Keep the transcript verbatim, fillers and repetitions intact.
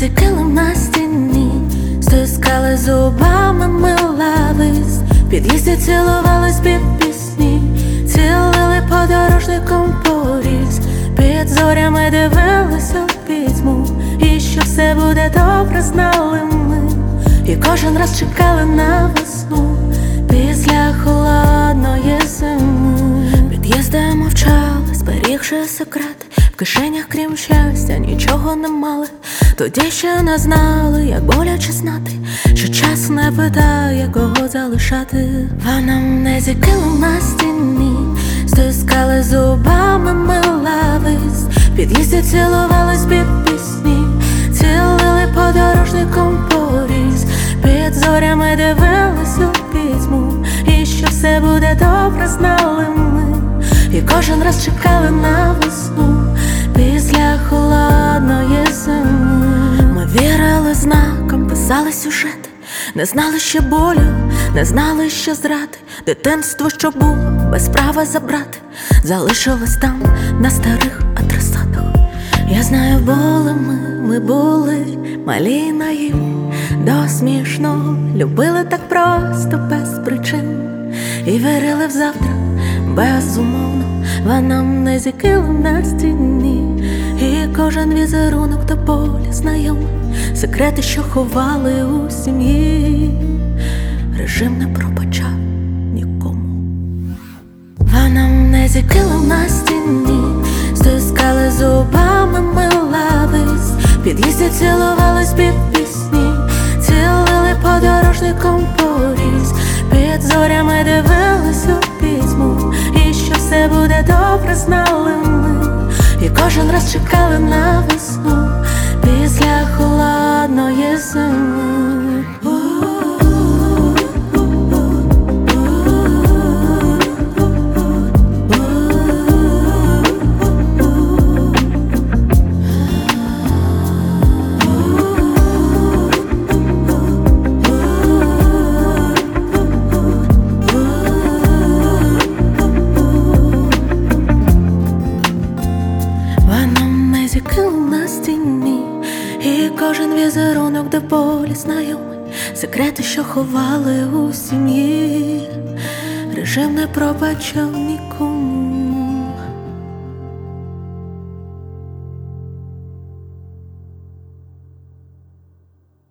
низі килим на стіні, стискали зубами ми лавись, в під'їзді цілувались під пісні, цілили подорожником поріз, під зорями дивились у пітьму, і що все буде добре знали ми, і кожен раз чекали на весну після холодної зими. Під'їзди мовчали, зберігши секрет, в кишенях крім щастя нічого не мали. Тоді ще не знали, як боляче знати, що час не питає, кого залишати. В анамнезі килим на стіні, стискали зубами ми лавись, в під'їзді цілувались під пісні, цілили подорожником поріз, під зорями дивились у пітьму, і що все буде добре знали ми, і кожен раз чекали на весну після холодної зими. Ми вірили знакам, писали сюжети, не знали ще болю, не знали ще зради. Дитинство, що було, без права забрати, залишилось там на старих адресатах. Я знаю, були ми, ми були малі й наївні, до смішного любили так просто, без причин, і вірили в завтра безумовно. В анамнезі килим на стіні, і кожен візерунок до болі знайомий, секрети, що ховали у сім'ї, режим не пробачав нікому. В анамнезі килим на стіні, стискали зубами ми лавись, в під'їзді цілувались під пісні, цілили подорожником поріз, під зорями дивились у пітьму, і що все буде добре знали ми, і кожен раз чекали на весну після холодної зими. Килим на стіні, і кожен візерунок до болі знайомий, секрети, що ховали у сім'ї, режим не пробачав нікому.